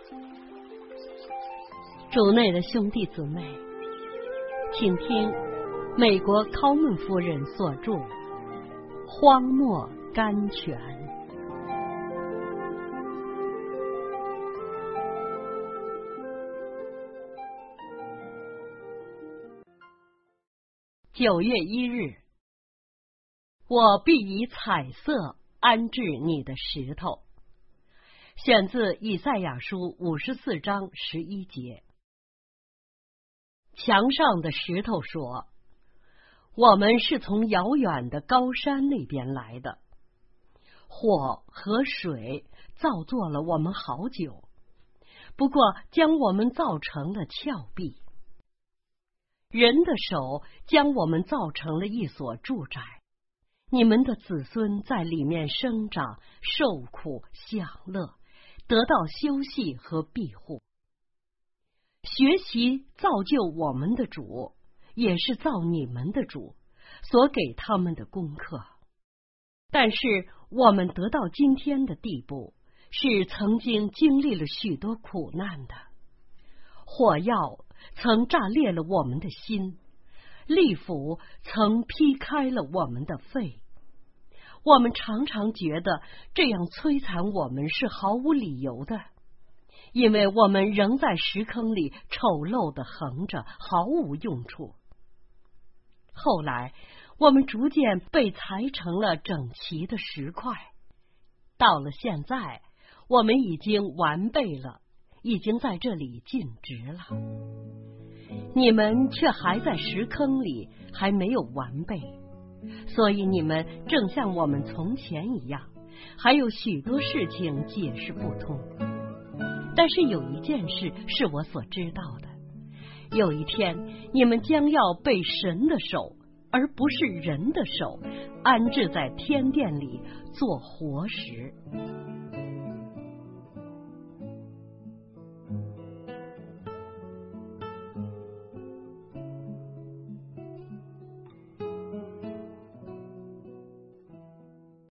主内的兄弟姊妹，请听美国考门夫人所著《荒漠甘泉》。9月1日，我必以彩色安置你的石头。选自以赛亚书54章11节。墙上的石头说：我们是从遥远的高山那边来的，火和水造作了我们好久，不过将我们造成了峭壁。人的手将我们造成了一所住宅，你们的子孙在里面生长，受苦享乐，得到休息和庇护。学习造就我们的主，也是造你们的主所给他们的功课。但是我们得到今天的地步，是曾经经历了许多苦难的。火药曾炸裂了我们的心，利斧曾劈开了我们的肺。我们常常觉得这样摧残我们是毫无理由的，因为我们仍在石坑里丑陋地横着，毫无用处。后来我们逐渐被裁成了整齐的石块，到了现在，我们已经完备了，已经在这里尽职了。你们却还在石坑里，还没有完备，所以你们正像我们从前一样，还有许多事情解释不通。但是有一件事是我所知道的，有一天你们将要被神的手，而不是人的手，安置在天殿里做活石。